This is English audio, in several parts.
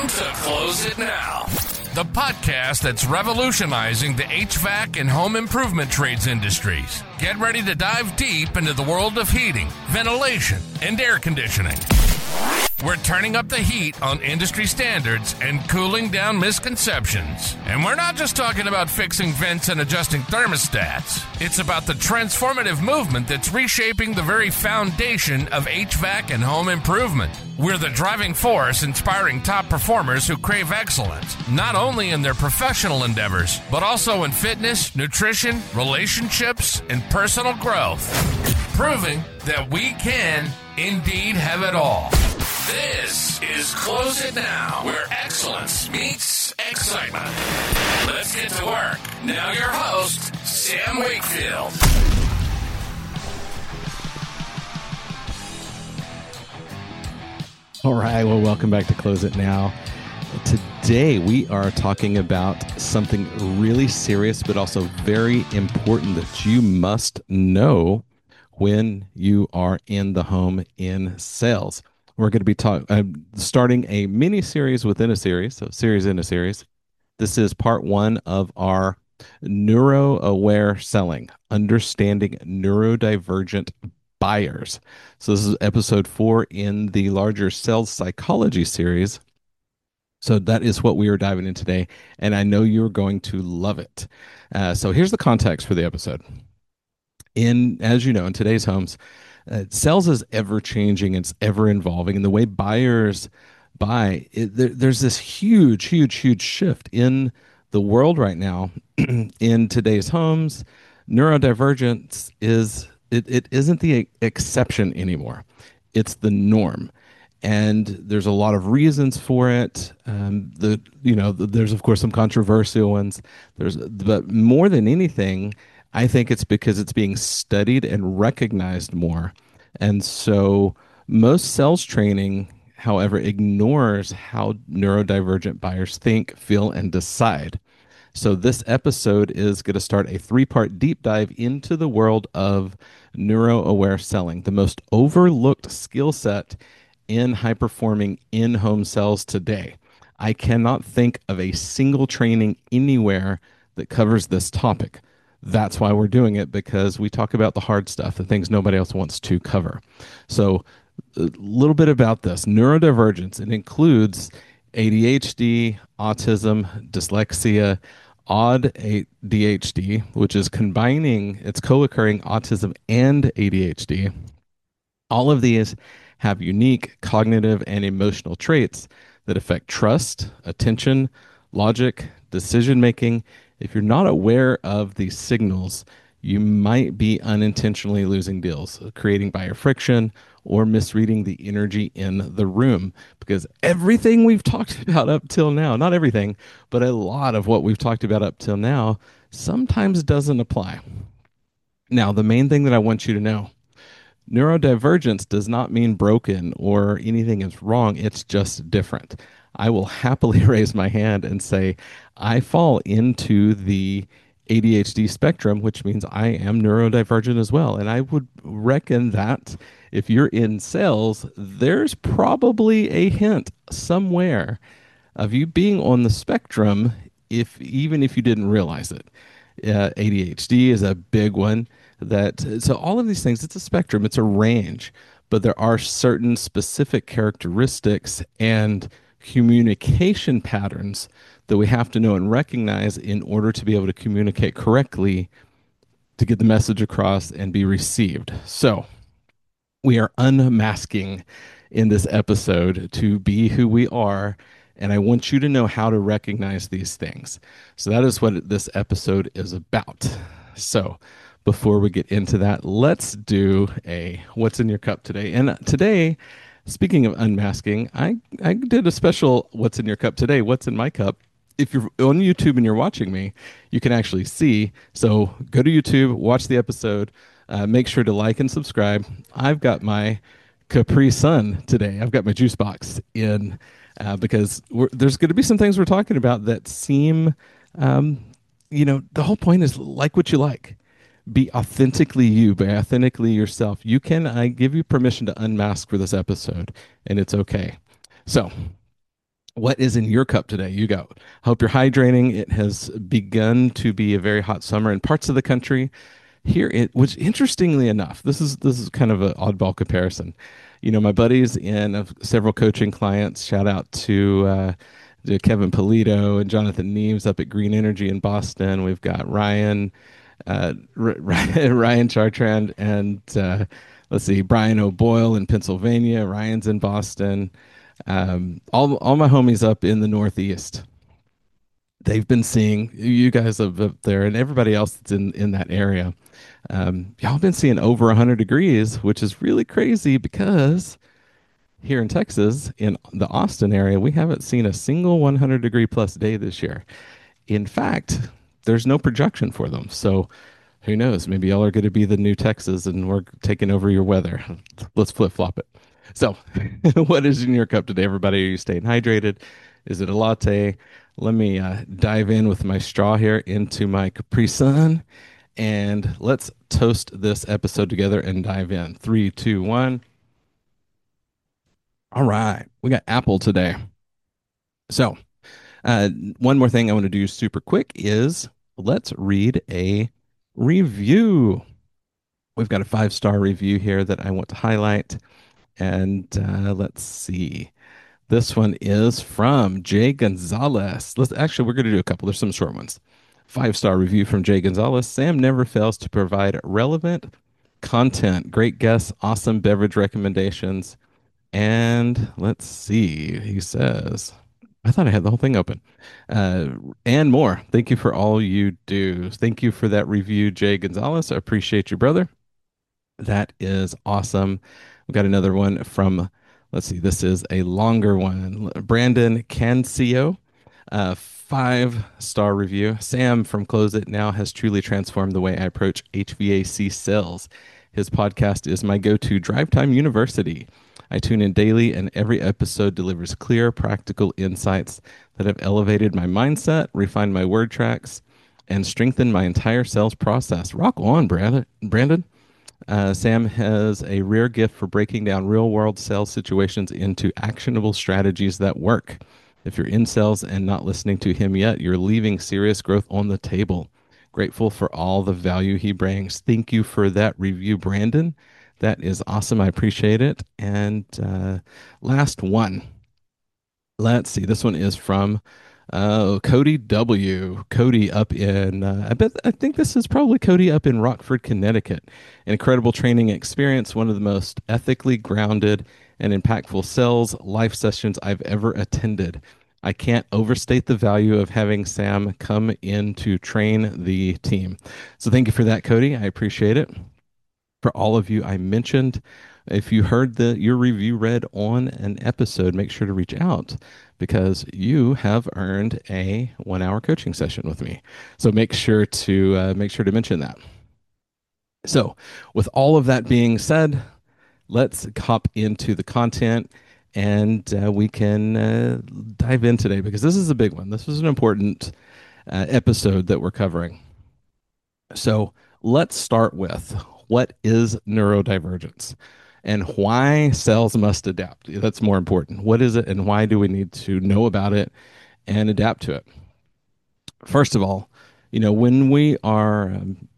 to Close It Now, the podcast that's revolutionizing the HVAC and home improvement trades industries. Get ready to dive deep into the world of heating, ventilation, and air conditioning. We're turning up the heat on industry standards and cooling down misconceptions. And we're not just talking about fixing vents and adjusting thermostats. It's about the transformative movement that's reshaping the very foundation of HVAC and home improvement. We're the driving force inspiring top performers who crave excellence, not only in their professional endeavors, but also in fitness, nutrition, relationships, and personal growth. Proving that we can indeed have it all. This is Close It Now, where excellence meets excitement. Let's get to work. Now your host, Sam Wakefield. All right, well, welcome back to Close It Now. Today we are talking about something really serious, but also very important that you must know when you are in the home in sales. We're going to be starting a mini series within a series, so series in a series. This is part one of our neuro-aware selling, understanding neurodivergent buyers. So this is episode 4 in the larger sales psychology series. So that is what we are diving in today, and I know you're going to love it. So here's the context for the episode. As you know, in today's homes, sales is ever changing, it's ever evolving, and the way buyers buy, there's this huge shift in the world right now. In today's homes, neurodivergence it isn't the exception anymore; it's the norm, and there's a lot of reasons for it. There's of course some controversial ones. But more than anything, I think it's because it's being studied and recognized more. And so most sales training, however, ignores how neurodivergent buyers think, feel, and decide. So this episode is going to start a 3-part deep dive into the world of neuro-aware selling, the most overlooked skill set in high-performing in-home sales today. I cannot think of a single training anywhere that covers this topic. That's why we're doing it, because we talk about the hard stuff, the things nobody else wants to cover. So a little bit about this. Neurodivergence, it includes ADHD, autism, dyslexia, odd ADHD, which is it's co-occurring autism and ADHD. All of these have unique cognitive and emotional traits that affect trust, attention, logic, decision-making. If you're not aware of these signals, you might be unintentionally losing deals, creating buyer friction, or misreading the energy in the room. Because everything we've talked about up till now, not everything, but a lot of what we've talked about up till now, sometimes doesn't apply. Now, the main thing that I want you to know, neurodivergence does not mean broken or anything is wrong. It's just different. I will happily raise my hand and say I fall into the ADHD spectrum, which means I am neurodivergent as well. And I would reckon that if you're in sales, there's probably a hint somewhere of you being on the spectrum, even if you didn't realize it. ADHD is a big one. So all of these things, it's a spectrum, it's a range, but there are certain specific characteristics and communication patterns that we have to know and recognize in order to be able to communicate correctly, to get the message across and be received. So we are unmasking in this episode to be who we are, and I want you to know how to recognize these things. So that is what this episode is about. So before we get into that, let's do a What's in Your Cup today. And today, speaking of unmasking, I did a special What's in Your Cup today. What's in my cup? If you're on YouTube and you're watching me, you can actually see. So go to YouTube, watch the episode, make sure to like and subscribe. I've got my Capri Sun today. I've got my juice box in because there's going to be some things we're talking about that seem, the whole point is like what you like. Be authentically you, be authentically yourself. I give you permission to unmask for this episode, and it's okay. So What is in your cup today? You go. Hope you're hydrating. It has begun to be a very hot summer in parts of the country. Here, which interestingly enough, this is kind of an oddball comparison. My buddies and several coaching clients. Shout out to Kevin Polito and Jonathan Neves up at Green Energy in Boston. We've got Ryan Chartrand and let's see, Brian O'Boyle in Pennsylvania. Ryan's in Boston. All my homies up in the Northeast. They've been seeing you guys up there and everybody else that's in that area. Y'all been seeing over 100 degrees, which is really crazy because here in Texas, in the Austin area, we haven't seen a single 100-degree plus day this year. In fact, there's no projection for them. So who knows? Maybe y'all are going to be the new Texas and we're taking over your weather. Let's flip flop it. So, what is in your cup today, everybody? Are you staying hydrated? Is it a latte? Let me dive in with my straw here into my Capri Sun and let's toast this episode together and dive in. Three, two, one. All right. We got apple today. So, one more thing I want to do super quick is let's read a review. We've got a 5-star review here that I want to highlight. And let's see. This one is from Jay Gonzalez. We're going to do a couple. There's some short ones. 5-star review from Jay Gonzalez. Sam never fails to provide relevant content, great guests, awesome beverage recommendations. And let's see. He says, I thought I had the whole thing open. And more. Thank you for all you do. Thank you for that review, Jay Gonzalez. I appreciate you, brother. That is awesome. We've got another one from, let's see, this is a longer one. Brandon Cancio, 5-star review. Sam from Close It Now has truly transformed the way I approach HVAC sales. His podcast is my go-to drive time university. I tune in daily, and every episode delivers clear, practical insights that have elevated my mindset, refined my word tracks, and strengthened my entire sales process. Rock on, Brandon. Sam has a rare gift for breaking down real world sales situations into actionable strategies that work. If you're in sales and not listening to him yet, you're leaving serious growth on the table. Grateful for all the value he brings. Thank you for that review, Brandon. That is awesome. I appreciate it. And last one. Let's see. This one is from Cody W. Cody up in, I think this is probably Cody up in Rockford, Connecticut. An incredible training experience, one of the most ethically grounded and impactful sales life sessions I've ever attended. I can't overstate the value of having Sam come in to train the team. So thank you for that, Cody. I appreciate it. For all of you I mentioned, if you heard your review read on an episode, make sure to reach out because you have earned a 1-hour coaching session with me. So make sure to mention that. So, with all of that being said, let's hop into the content and we can dive in today because this is a big one. This is an important episode that we're covering. So, let's start with what is neurodivergence and why sales must adapt. That's more important. What is it and why do we need to know about it and adapt to it? First of all, when we are,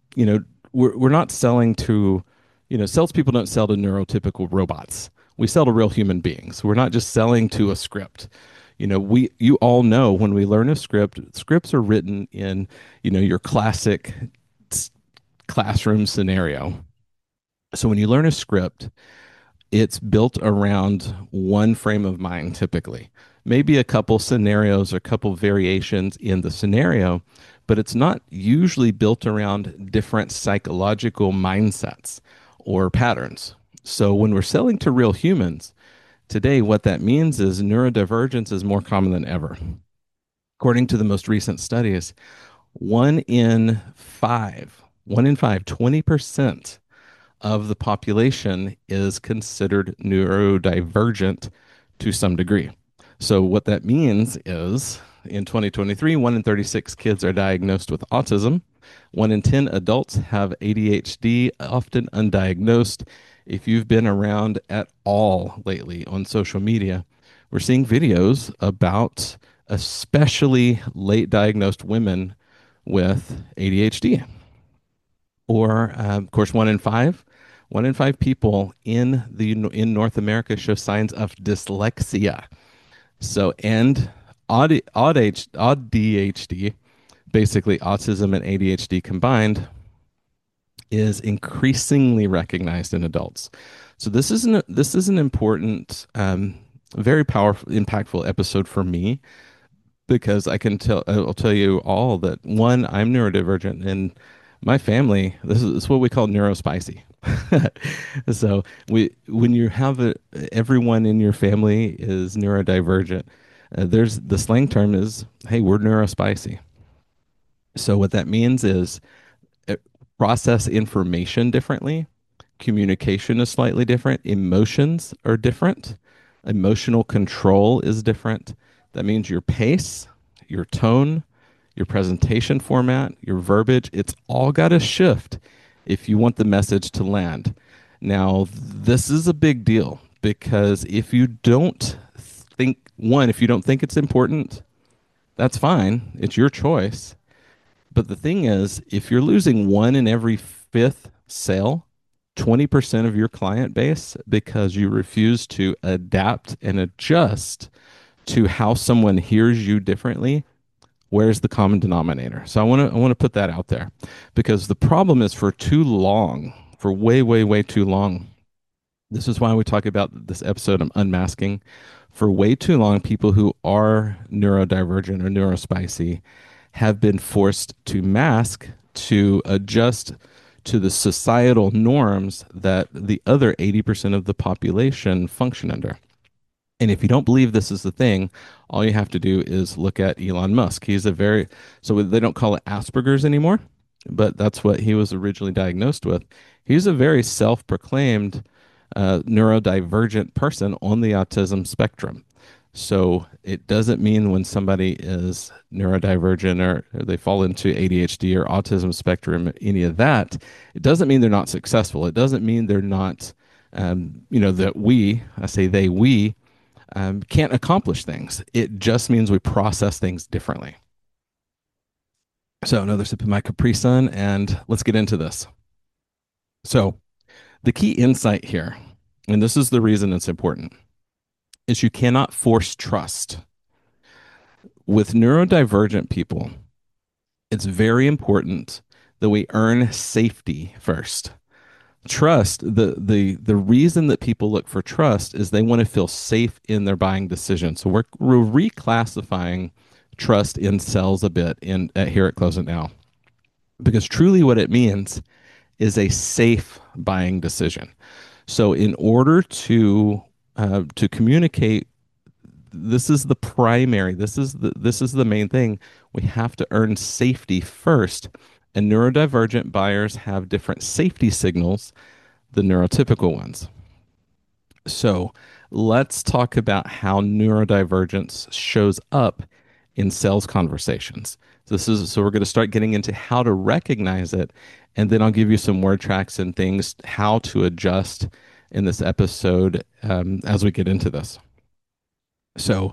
we're not selling to, salespeople don't sell to neurotypical robots. We sell to real human beings. We're not just selling to a script. You all know when we learn a script, scripts are written in, your classic classroom scenario. So when you learn a script, it's built around one frame of mind typically. Maybe a couple scenarios or a couple variations in the scenario, but it's not usually built around different psychological mindsets or patterns. So when we're selling to real humans, today what that means is neurodivergence is more common than ever. According to the most recent studies, 20% of the population is considered neurodivergent to some degree. So what that means is in 2023, 1 in 36 kids are diagnosed with autism. 1 in 10 adults have ADHD, often undiagnosed. If you've been around at all lately on social media, we're seeing videos about especially late diagnosed women with ADHD. Or, of course, one in five people in North America show signs of dyslexia. So, and odd DHD, basically autism and ADHD combined, is increasingly recognized in adults. So this is an important, very powerful, impactful episode for me because I'll tell you all that one, I'm neurodivergent, and my family, this is what we call neurospicy. So when you have everyone in your family is neurodivergent, there's the slang term is, hey, we're neurospicy. So what that means is uh, process information differently. Communication is slightly different. Emotions are different. Emotional control is different. That means your pace, your tone, your presentation format, your verbiage, it's all got to shift if you want the message to land. Now, this is a big deal because if you don't if you don't think it's important, that's fine. It's your choice. But the thing is, if you're losing one in every fifth sale, 20% of your client base because you refuse to adapt and adjust to how someone hears you differently, where's the common denominator? So I want to put that out there because the problem is for too long, for way too long. This is why we talk about this episode of unmasking. For way too long, people who are neurodivergent or neurospicy have been forced to mask to adjust to the societal norms that the other 80% of the population function under. And if you don't believe this is the thing, all you have to do is look at Elon Musk. So they don't call it Asperger's anymore, but that's what he was originally diagnosed with. He's a very self proclaimed neurodivergent person on the autism spectrum. So it doesn't mean when somebody is neurodivergent or they fall into ADHD or autism spectrum, any of that, it doesn't mean they're not successful. It doesn't mean they're not, that we can't accomplish things. It just means we process things differently. So another sip of my Capri Sun, and let's get into this. So the key insight here, and this is the reason it's important, is you cannot force trust. With neurodivergent people, it's very important that we earn safety first. Trust, the reason that people look for trust is they want to feel safe in their buying decision. So we're reclassifying trust in cells a bit here at Close It Now, because truly what it means is a safe buying decision. So in order to communicate, this is the primary. This is the main thing. We have to earn safety first, and neurodivergent buyers have different safety signals than neurotypical ones. So let's talk about how neurodivergence shows up in sales conversations. So we're going to start getting into how to recognize it, and then I'll give you some word tracks and things how to adjust in this episode as we get into this. So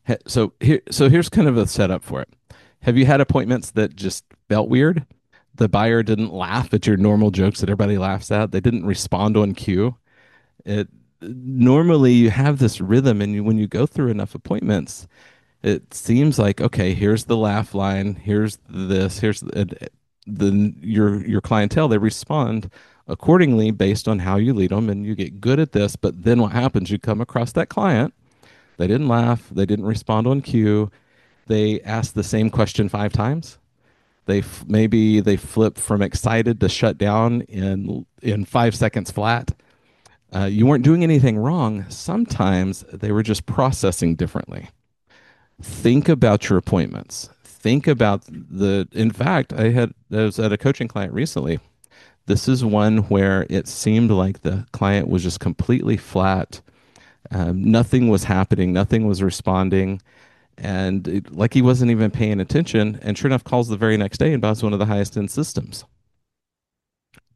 here's kind of a setup for it. Have you had appointments that just felt weird? The buyer didn't laugh at your normal jokes that everybody laughs at. They didn't respond on cue. It Normally you have this rhythm, and when you go through enough appointments, it seems like, okay, here's the laugh line, here's this, here's your clientele. They respond accordingly based on how you lead them, and you get good at this. But then what happens? You come across that client. They didn't laugh. They didn't respond on cue. They asked the same question 5 times. Maybe they flip from excited to shut down in 5 seconds flat. You weren't doing anything wrong. Sometimes they were just processing differently. Think about your appointments. Think about in fact, I was at a coaching client recently. This is one where it seemed like the client was just completely flat. Nothing was happening. Nothing was responding. And like he wasn't even paying attention. And sure enough, calls the very next day and buys one of the highest end systems.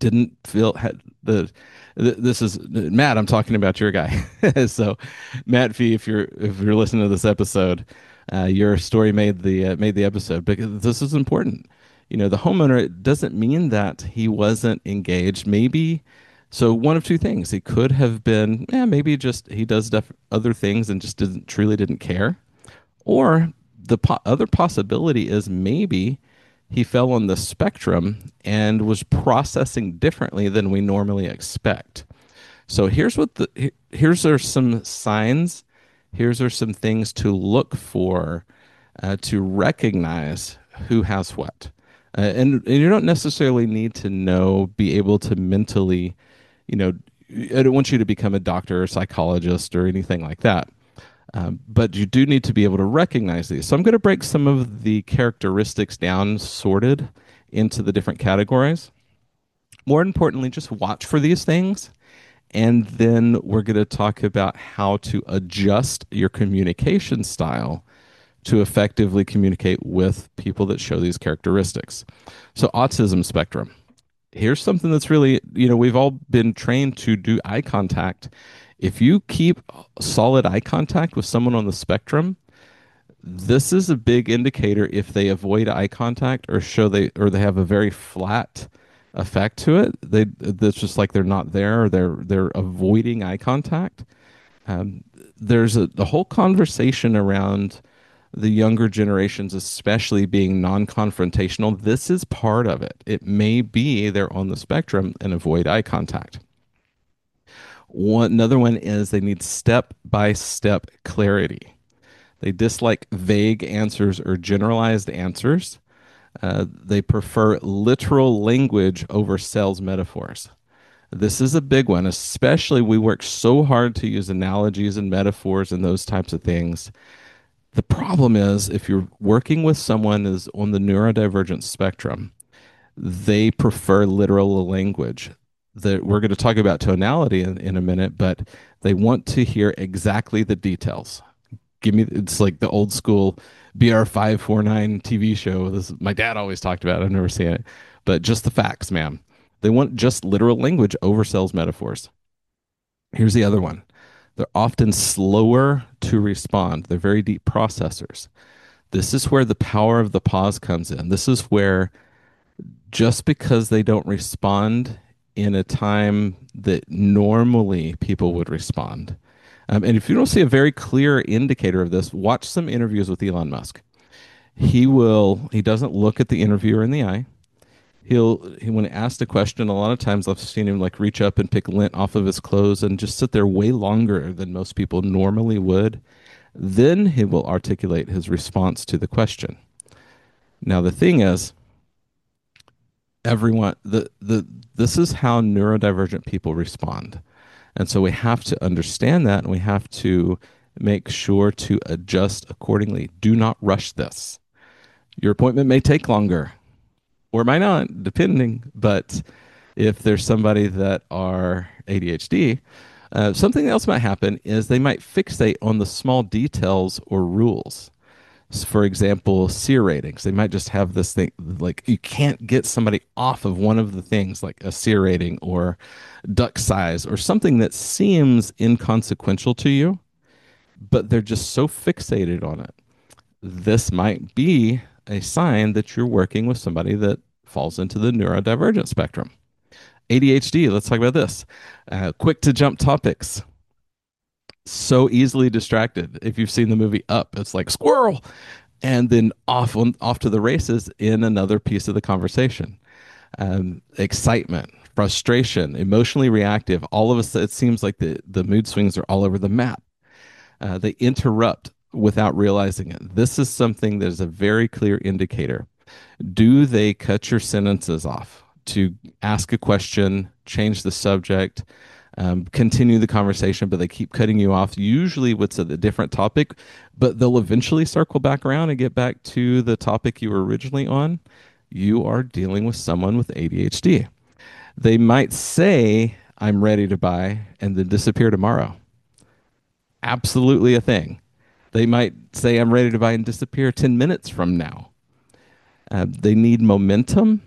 didn't feel had this is Matt. I'm talking about your guy. So, Matt Fee, if you're listening to this episode, your story made the episode because this is important. The homeowner, it doesn't mean that he wasn't engaged. Maybe so. One of two things: he could have been, maybe just he does other things and just didn't care, or the other possibility is maybe he fell on the spectrum and was processing differently than we normally expect. So here's are some signs. Here's are some things to look for to recognize who has what. And you don't necessarily need to be able to mentally, you know, I don't want you to become a doctor or psychologist or anything like that. But you do need to be able to recognize these. So I'm going to break some of the characteristics down, sorted into the different categories. More importantly, just watch for these things. And then we're going to talk about how to adjust your communication style to effectively communicate with people that show these characteristics. So, autism spectrum. Here's something that's really, we've all been trained to do eye contact. If you keep solid eye contact with someone on the spectrum, this is a big indicator if they avoid eye contact or they have a very flat effect to it. It's just like they're not there, or they're avoiding eye contact. There's a whole conversation around the younger generations, especially being non-confrontational. This is part of it. It may be they're on the spectrum and avoid eye contact. Another one is they need step-by-step clarity. They dislike vague answers or generalized answers. They prefer literal language over sales metaphors. This is a big one, especially we work so hard to use analogies and metaphors and those types of things. The problem is if you're working with someone who's on the neurodivergent spectrum, they prefer literal language. We're going to talk about tonality in a minute, but they want to hear exactly the details. It's like the old school BR549 TV show. My dad always talked about it. I've never seen it, but just the facts, man. They want just literal language over sales metaphors. Here's the other one. They're often slower to respond. They're very deep processors. This is where the power of the pause comes in. This is where just because they don't respond in a time that normally people would respond. And if you don't see a very clear indicator of this, watch some interviews with Elon Musk. He doesn't look at the interviewer in the eye. When asked a question, a lot of times I've seen him like reach up and pick lint off of his clothes and just sit there way longer than most people normally would. Then he will articulate his response to the question. Now, the thing is, this is how neurodivergent people respond. And so we have to understand that, and we have to make sure to adjust accordingly. Do not rush this. Your appointment may take longer or might not, depending. But if there's somebody that are ADHD, something else might happen is they might fixate on the small details or rules. So for example, SEER ratings. They might just have this thing like you can't get somebody off of one of the things like a SEER rating or duck size or something that seems inconsequential to you, but they're just so fixated on it. This might be a sign that you're working with somebody that falls into the neurodivergent spectrum. ADHD, let's talk about this. Quick to jump topics. So easily distracted. If you've seen the movie Up, it's like squirrel, and then off to the races in another piece of the conversation. Excitement, frustration, emotionally reactive. All of us, it seems like the mood swings are all over the map. They interrupt without realizing it. This is something that is a very clear indicator. Do they cut your sentences off to ask a question, change the subject, continue the conversation, but they keep cutting you off, usually with a different topic, but they'll eventually circle back around and get back to the topic you were originally on? You are dealing with someone with ADHD. They might say, I'm ready to buy, and then disappear tomorrow. Absolutely a thing. They might say, I'm ready to buy, and disappear 10 minutes from now. They need momentum,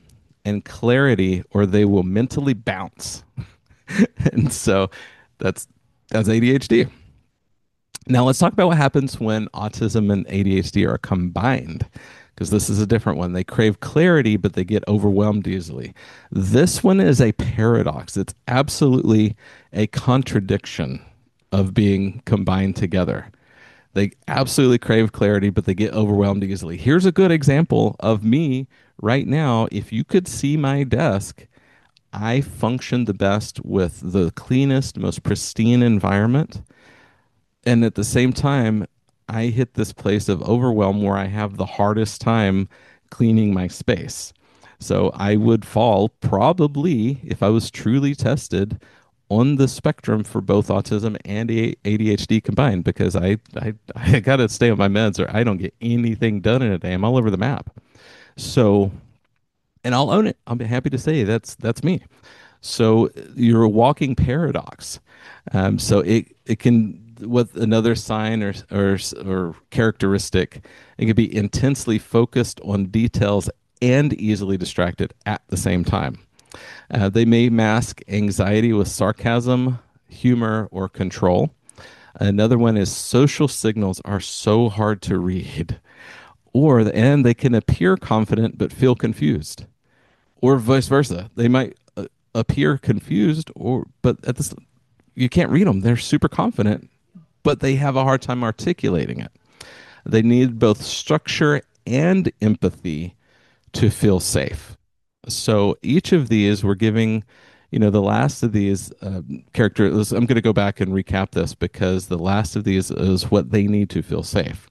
and clarity, or they will mentally bounce. And so that's that's ADHD. Now let's talk about what happens when autism and ADHD are combined, because this is a different one. They crave clarity, but they get overwhelmed easily. This one is a paradox. It's absolutely a contradiction of being combined together. They absolutely crave clarity, but they get overwhelmed easily. Here's a good example of me right now. If you could see my desk, I function the best with the cleanest, most pristine environment. And at the same time, I hit this place of overwhelm where I have the hardest time cleaning my space. So I would fall probably, if I was truly tested, on the spectrum for both autism and ADHD combined, because I got to stay on my meds or I don't get anything done in a day. I'm all over the map. So, and I'll own it. I'll be happy to say that's me. So you're a walking paradox. So it can, with another sign or characteristic, it can be intensely focused on details and easily distracted at the same time. They may mask anxiety with sarcasm, humor, or control. Another one is social signals are so hard to read, and they can appear confident but feel confused, or vice versa. They might appear confused, but at this you can't read them. They're super confident, but they have a hard time articulating it. They need both structure and empathy to feel safe. So each of these, we're giving, the last of these characters. I'm going to go back and recap this because the last of these is what they need to feel safe.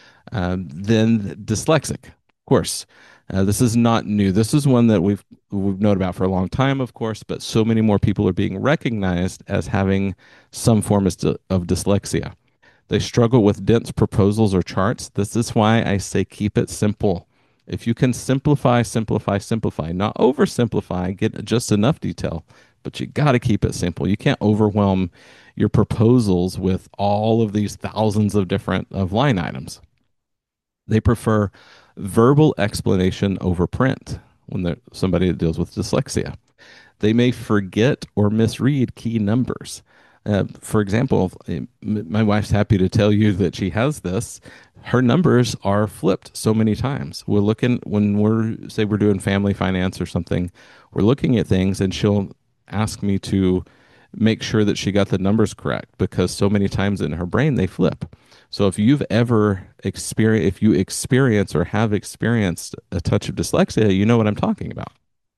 Then dyslexic, of course. This is not new. This is one that we've known about for a long time, of course, but so many more people are being recognized as having some form of dyslexia. They struggle with dense proposals or charts. This is why I say keep it simple. If you can simplify, simplify, simplify, not oversimplify, get just enough detail, but you got to keep it simple. You can't overwhelm your proposals with all of these thousands of different line items. They prefer verbal explanation over print when they're somebody that deals with dyslexia. They may forget or misread key numbers. For example, my wife's happy to tell you that she has this. Her numbers are flipped so many times. We're looking, when we're doing family finance or something, we're looking at things and she'll ask me to make sure that she got the numbers correct because so many times in her brain they flip. So if you've ever experience or have experienced a touch of dyslexia, you know what I'm talking about.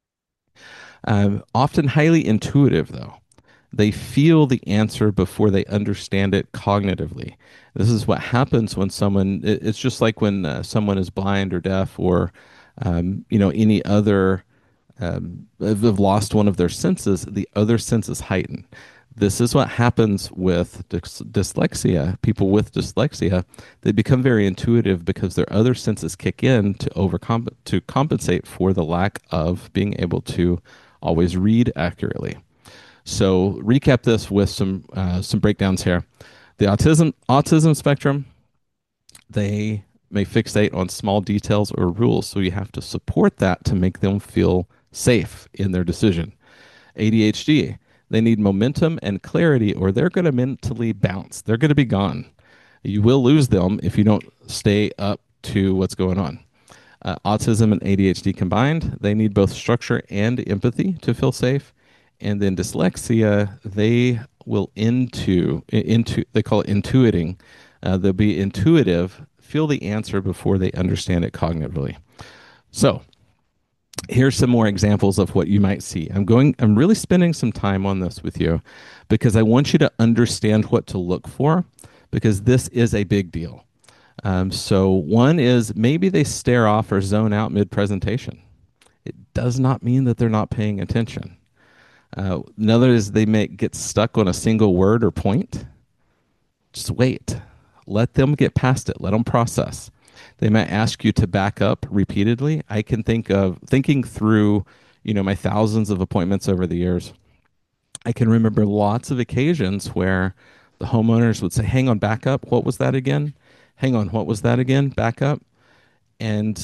Often highly intuitive, though. They feel the answer before they understand it cognitively. This is what happens when it's just like when someone is blind or deaf or, any other, have lost one of their senses, the other senses heighten. This is what happens with dyslexia. People with dyslexia, they become very intuitive because their other senses kick in to compensate for the lack of being able to always read accurately. So recap this with some breakdowns here. The autism spectrum, they may fixate on small details or rules, so you have to support that to make them feel safe in their decision. ADHD, they need momentum and clarity, or they're going to mentally bounce. They're going to be gone. You will lose them if you don't stay up to what's going on. Autism and ADHD combined, they need both structure and empathy to feel safe. And then dyslexia, they will they call it intuiting. They'll be intuitive, feel the answer before they understand it cognitively. So here's some more examples of what you might see. I'm really spending some time on this with you because I want you to understand what to look for, because this is a big deal. So one is maybe they stare off or zone out mid-presentation. It does not mean that they're not paying attention. Another is they may get stuck on a single word or point. Just wait. Let them get past it. Let them process. They might ask you to back up repeatedly. I can thinking through, my thousands of appointments over the years. I can remember lots of occasions where the homeowners would say, hang on, back up. What was that again? Hang on, what was that again? Back up. And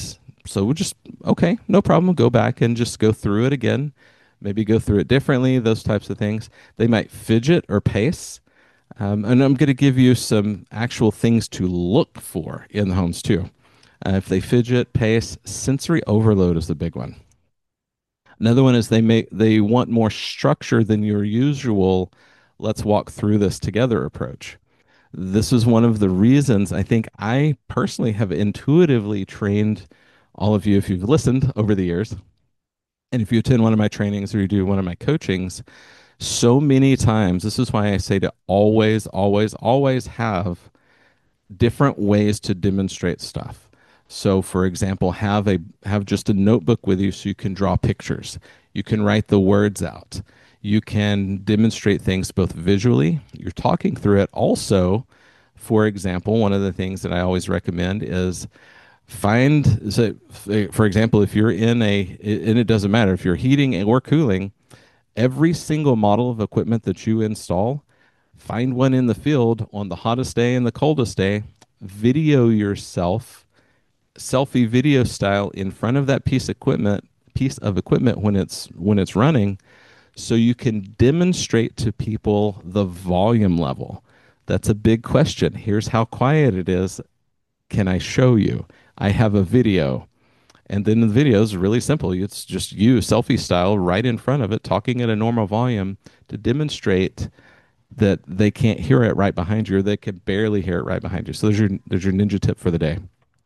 So we'll just, okay, no problem. Go back and just go through it again. Maybe go through it differently, those types of things. They might fidget or pace. And I'm going to give you some actual things to look for in the homes too. If they fidget, pace, sensory overload is the big one. Another one is they want more structure than your usual. Let's walk through this together approach. This is one of the reasons I think I personally have intuitively trained all of you if you've listened over the years. And if you attend one of my trainings or you do one of my coachings, so many times, this is why I say to always, always, always have different ways to demonstrate stuff. So for example, have just a notebook with you so you can draw pictures. You can write the words out. You can demonstrate things both visually, you're talking through it. Also, for example, one of the things that I always recommend is find so for example, if you're in a and it doesn't matter if you're heating or cooling, every single model of equipment that you install, find one in the field on the hottest day and the coldest day, video yourself, selfie video style in front of that piece of equipment when it's running, so you can demonstrate to people the volume level. That's a big question. Here's how quiet it is. Can I show you? I have a video. And then the video is really simple. It's just you, selfie style, right in front of it, talking at a normal volume to demonstrate that they can't hear it right behind you, or they can barely hear it right behind you. So there's your ninja tip for the day.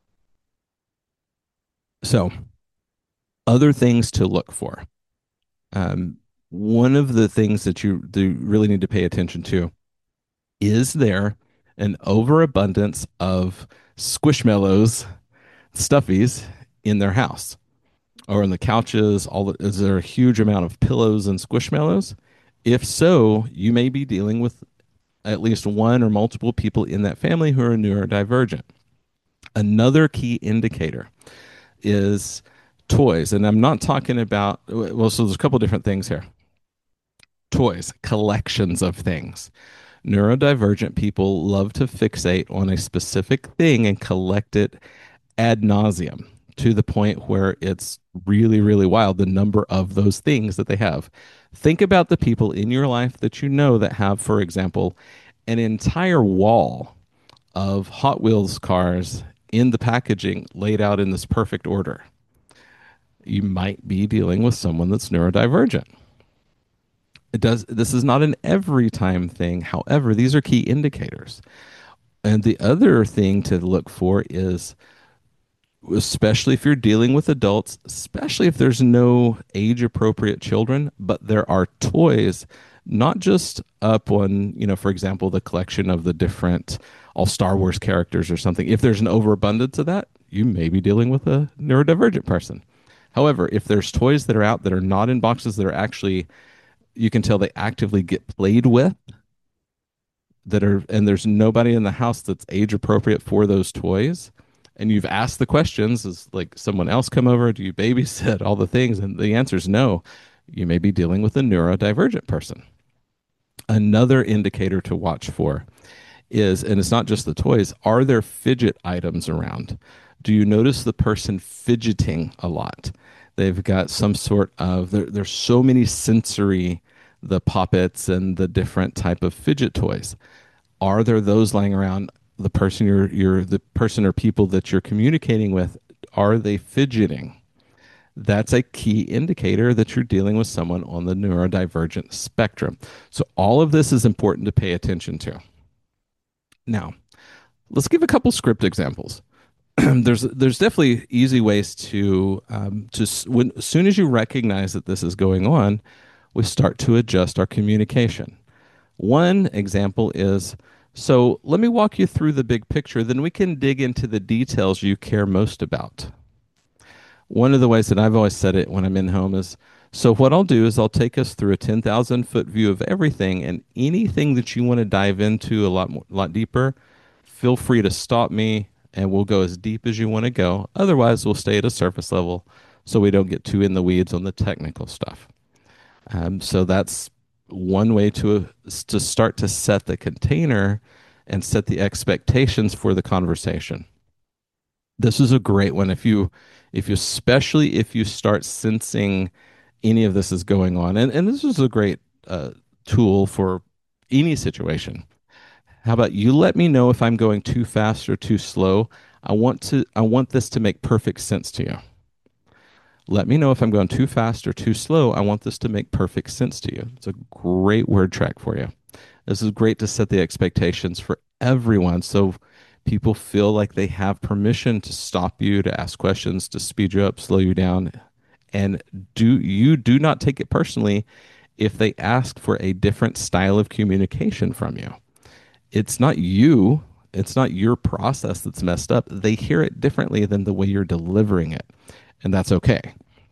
So other things to look for. Um, One of the things that you really need to pay attention to is there an overabundance of squishmallows, stuffies in their house or on the couches? Is there a huge amount of pillows and squishmallows? If so, you may be dealing with at least one or multiple people in that family who are neurodivergent. Another key indicator is toys. And I'm not talking about, well, so there's a couple different things here. Toys, collections of things. Neurodivergent people love to fixate on a specific thing and collect it ad nauseum to the point where it's really, really wild the number of those things that they have. Think about the people in your life that you know that have, for example, an entire wall of Hot Wheels cars in the packaging laid out in this perfect order. You might be dealing with someone that's neurodivergent. This is not an every time thing. However, these are key indicators. And the other thing to look for is, especially if you're dealing with adults, especially if there's no age appropriate children, but there are toys, not just up on, for example, the collection of the different all Star Wars characters or something. If there's an overabundance of that, you may be dealing with a neurodivergent person. However, if there's toys that are out that are not in boxes that are actually, you can tell they actively get played with, and there's nobody in the house that's age appropriate for those toys, and you've asked the questions, is like someone else come over, do you babysit, all the things, and the answer is no, you may be dealing with a neurodivergent person. Another indicator to watch for is, and it's not just the toys, are there fidget items around? Do you notice the person fidgeting a lot? They've got some sort of, there's so many sensory, the poppets and the different type of fidget toys. Are there those lying around? The person the person or people that you're communicating with, are they fidgeting? That's a key indicator that you're dealing with someone on the neurodivergent spectrum. So all of this is important to pay attention to. Now, let's give a couple script examples. There's definitely easy ways to as soon as you recognize that this is going on, we start to adjust our communication. One example is, so let me walk you through the big picture, then we can dig into the details you care most about. One of the ways that I've always said it when I'm in home is, so what I'll do is I'll take us through a 10,000-foot view of everything, and anything that you want to dive into a lot deeper, feel free to stop me, and we'll go as deep as you want to go. Otherwise, we'll stay at a surface level so we don't get too in the weeds on the technical stuff. So that's one way to start to set the container and set the expectations for the conversation. This is a great one. If you especially if you start sensing any of this is going on, and this is a great tool for any situation. How about you let me know if I'm going too fast or too slow? I want this to make perfect sense to you. Let me know if I'm going too fast or too slow. I want this to make perfect sense to you. It's a great word track for you. This is great to set the expectations for everyone so people feel like they have permission to stop you, to ask questions, to speed you up, slow you down. And do not take it personally if they ask for a different style of communication from you. It's not you, it's not your process that's messed up. They hear it differently than the way you're delivering it. And that's okay.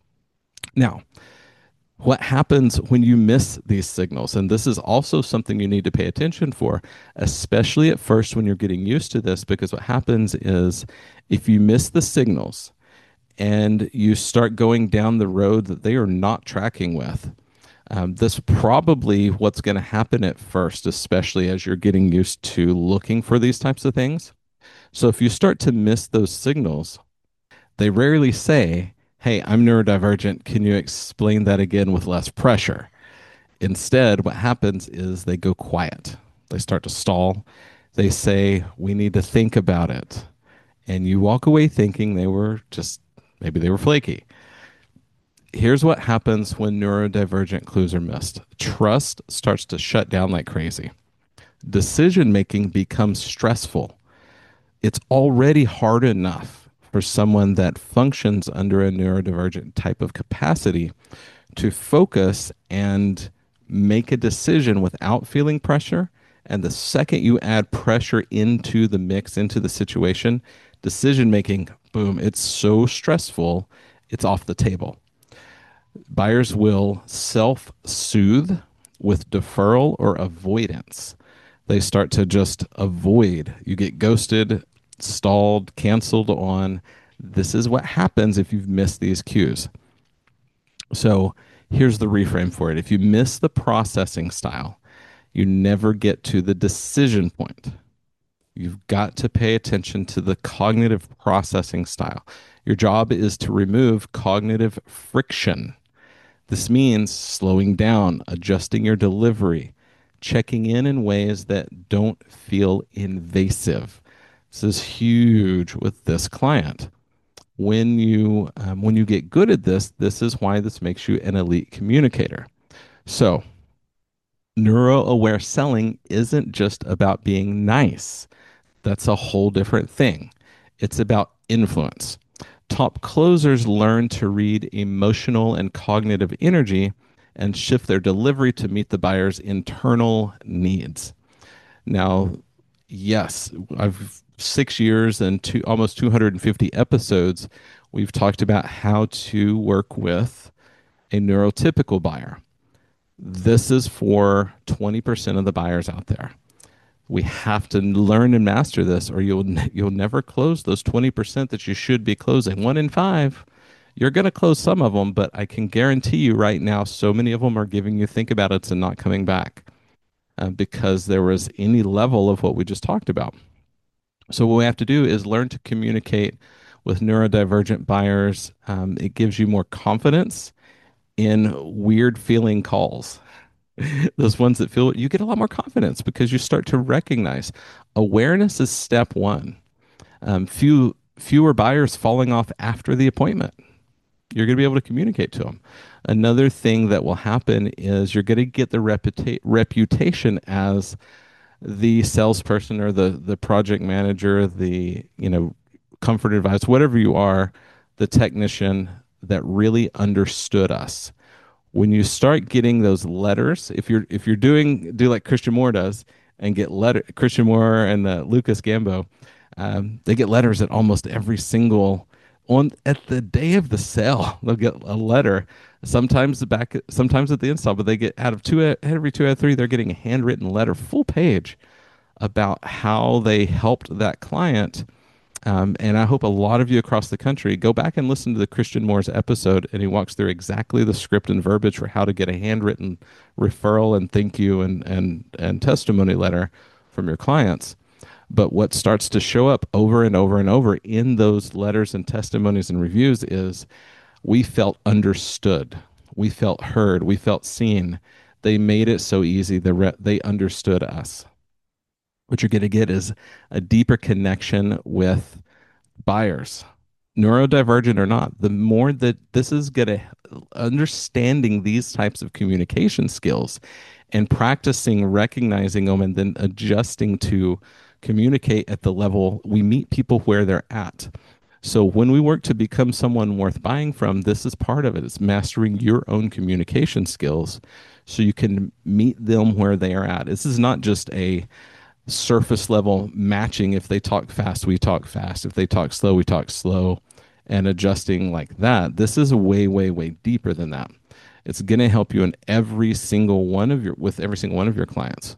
Now, what happens when you miss these signals? And this is also something you need to pay attention for, especially at first when you're getting used to this, because what happens is if you miss the signals and you start going down the road that they are not tracking with, this probably what's going to happen at first, especially as you're getting used to looking for these types of things. So if you start to miss those signals, they rarely say, "Hey, I'm neurodivergent. Can you explain that again with less pressure?" Instead, what happens is they go quiet. They start to stall. They say, "We need to think about it." And you walk away thinking they were just, maybe they were flaky. Here's what happens when neurodivergent clues are missed: trust starts to shut down like crazy. Decision making becomes stressful. It's already hard enough for someone that functions under a neurodivergent type of capacity to focus and make a decision without feeling pressure. And the second you add pressure into the mix, into the situation, decision making, boom, it's so stressful, it's off the table. Buyers will self soothe with deferral or avoidance. They start to just avoid. You get ghosted, stalled, canceled on. This is what happens if you've missed these cues. So here's the reframe for it. If you miss the processing style, you never get to the decision point. You've got to pay attention to the cognitive processing style. Your job is to remove cognitive friction. This means slowing down, adjusting your delivery, checking in ways that don't feel invasive. This is huge with this client. When you get good at this, this is why this makes you an elite communicator. So, neuro-aware selling isn't just about being nice. That's a whole different thing. It's about influence. Top closers learn to read emotional and cognitive energy and shift their delivery to meet the buyer's internal needs. Now, yes, I've 6 years and almost 250 episodes. We've talked about how to work with a neurotypical buyer. This is for 20% of the buyers out there. We have to learn and master this, or you'll never close those 20% that you should be closing. 1 in 5, you're going to close some of them, but I can guarantee you right now, so many of them are giving you think about it and not coming back because there was any level of what we just talked about. So what we have to do is learn to communicate with neurodivergent buyers. It gives you more confidence in weird feeling calls. Those ones that feel, you get a lot more confidence because you start to recognize. Awareness is step one. Fewer buyers falling off after the appointment. You're going to be able to communicate to them. Another thing that will happen is you're going to get the reputation as the salesperson or the project manager, the comfort advisor, whatever you are, the technician that really understood us. When you start getting those letters, if you're do like Christian Moore does and get Christian Moore and Lucas Gambo, they get letters at almost every single at the day of the sale. They'll get a letter. Sometimes sometimes at the install, but they get every 2 out of 3, they're getting a handwritten letter, full page, about how they helped that client. And I hope a lot of you across the country go back and listen to the Christian Moore's episode, and he walks through exactly the script and verbiage for how to get a handwritten referral and thank you and testimony letter from your clients. But what starts to show up over and over and over in those letters and testimonies and reviews is we felt understood. We felt heard. We felt seen. They made it so easy. They understood us. What you're going to get is a deeper connection with buyers, neurodivergent or not. The more that this is going to understanding these types of communication skills and practicing recognizing them and then adjusting to communicate at the level we meet people where they're at. So when we work to become someone worth buying from, this is part of it. It's mastering your own communication skills so you can meet them where they are at. This is not just a surface level matching. If they talk fast, we talk fast. If they talk slow, we talk slow, and adjusting like that. This is way, way, way deeper than that. It's going to help you in every single one of your clients.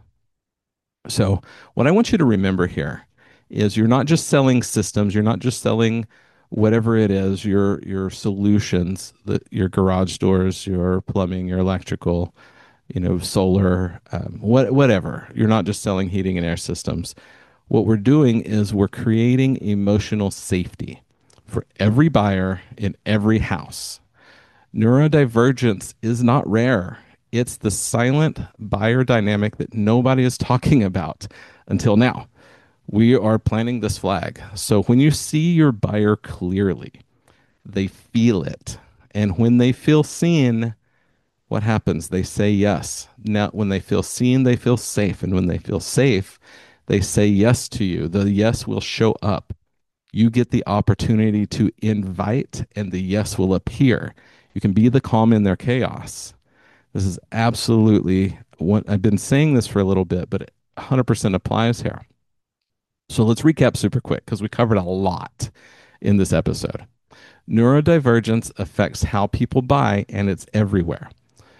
So what I want you to remember here is you're not just selling systems, you're not just selling whatever it is, your solutions, your garage doors, your plumbing, your electrical, solar, whatever. You're not just selling heating and air systems. What we're doing is we're creating emotional safety for every buyer in every house. Neurodivergence is not rare. It's the silent buyer dynamic that nobody is talking about until now. We are planting this flag. So when you see your buyer clearly, they feel it. And when they feel seen, what happens? They say yes. Now, when they feel seen, they feel safe. And when they feel safe, they say yes to you. The yes will show up. You get the opportunity to invite, and the yes will appear. You can be the calm in their chaos. This is absolutely what I've been saying this for a little bit, but it 100% applies here. So let's recap super quick because we covered a lot in this episode. Neurodivergence affects how people buy, and it's everywhere.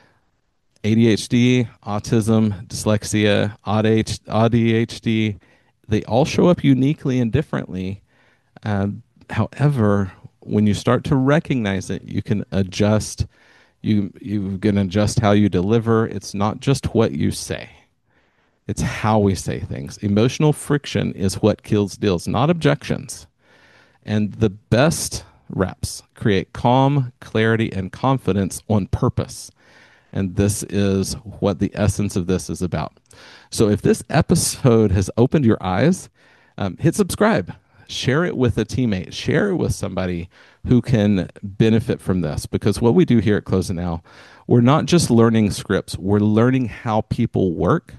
ADHD, autism, dyslexia, ADHD, they all show up uniquely and differently. However, when you start to recognize it, you can adjust. You can adjust how you deliver. It's not just what you say. It's how we say things. Emotional friction is what kills deals, not objections. And the best reps create calm, clarity, and confidence on purpose. And this is what the essence of this is about. So if this episode has opened your eyes, hit subscribe. Share it with a teammate. Share it with somebody who can benefit from this. Because what we do here at Close It Now, we're not just learning scripts. We're learning how people work.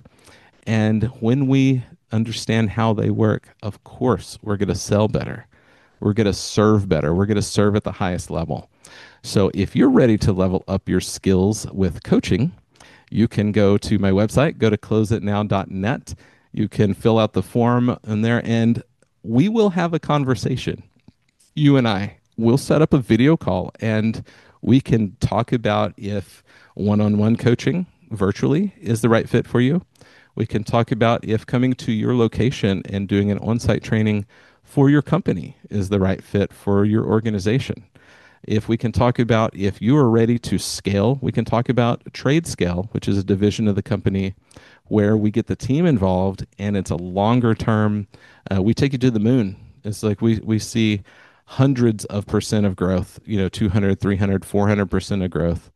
And when we understand how they work, of course, we're going to sell better. We're going to serve better. We're going to serve at the highest level. So if you're ready to level up your skills with coaching, you can go to my website, go to closeitnow.net. You can fill out the form in there, and we will have a conversation. You and I will set up a video call, and we can talk about if one-on-one coaching virtually is the right fit for you. We can talk about if coming to your location and doing an on-site training for your company is the right fit for your organization. If we can talk about if you are ready to scale, we can talk about Trade Scale, which is a division of the company where we get the team involved, and it's a longer term. We take you to the moon. It's like we see hundreds of percent of growth, 200, 300, 400% of growth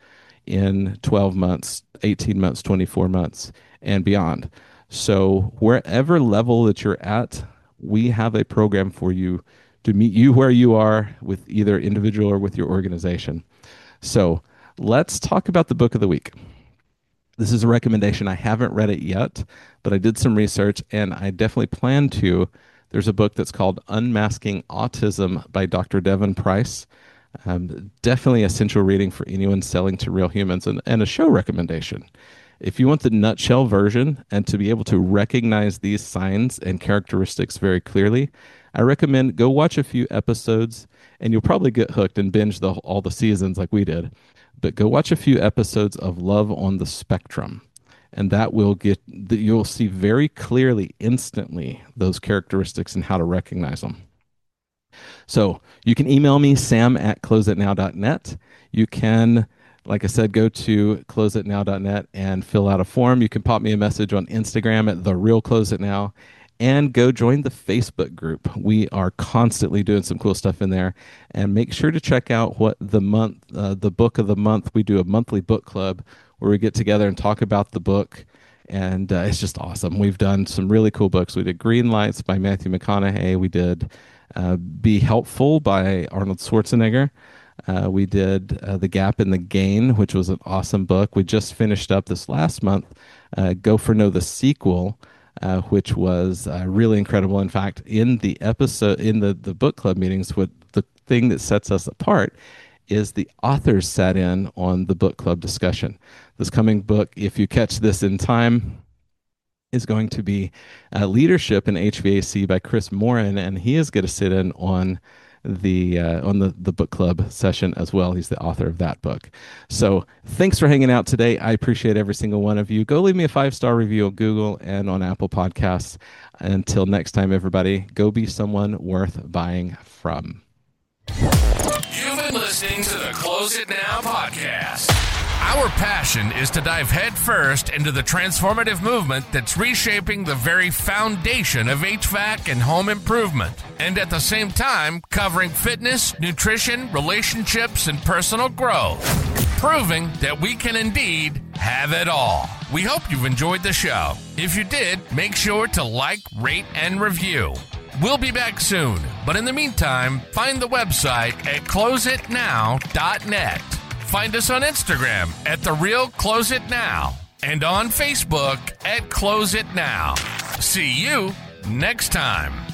in 12 months, 18 months, 24 months, and beyond. So wherever level that you're at, we have a program for you to meet you where you are with either individual or with your organization. So let's talk about the book of the week. This is a recommendation. I haven't read it yet, but I did some research and I definitely plan to. There's a book that's called Unmasking Autism by Dr. Devon Price. Definitely essential reading for anyone selling to real humans, and a show recommendation. If you want the nutshell version and to be able to recognize these signs and characteristics very clearly, I recommend go watch a few episodes, and you'll probably get hooked and binge all the seasons like we did. But go watch a few episodes of Love on the Spectrum, and you'll see very clearly, instantly, those characteristics and how to recognize them. So you can email me, sam@closeitnow.net. You can, like I said, go to closeitnow.net and fill out a form. You can pop me a message on Instagram at TheRealCloseItNow. and go join the Facebook group. We are constantly doing some cool stuff in there, and make sure to check out what the book of the month. We do a monthly book club where we get together and talk about the book, and it's just awesome. We've done some really cool books. We did Green Lights by Matthew McConaughey. We did Be Helpful by Arnold Schwarzenegger. We did The Gap and the Gain, which was an awesome book. We just finished up this last month, Go for No, the sequel, which was really incredible. In fact, in the episode, in the book club meetings, what the thing that sets us apart is the authors sat in on the book club discussion. This coming book, if you catch this in time, is going to be Leadership in HVAC by Chris Morin, and he is going to sit in on the book club session as well. He's the author of that book. So thanks for hanging out today. I appreciate every single one of you. Go leave me a 5-star review on Google and on Apple Podcasts. Until next time, everybody, go be someone worth buying from. You've been listening to the Close It Now podcast. Our passion is to dive headfirst into the transformative movement that's reshaping the very foundation of HVAC and home improvement, and at the same time covering fitness, nutrition, relationships, and personal growth, proving that we can indeed have it all. We hope you've enjoyed the show. If you did, make sure to like, rate, and review. We'll be back soon, but in the meantime, find the website at closeitnow.net. Find us on Instagram at The Real Close It Now and on Facebook at Close It Now. See you next time.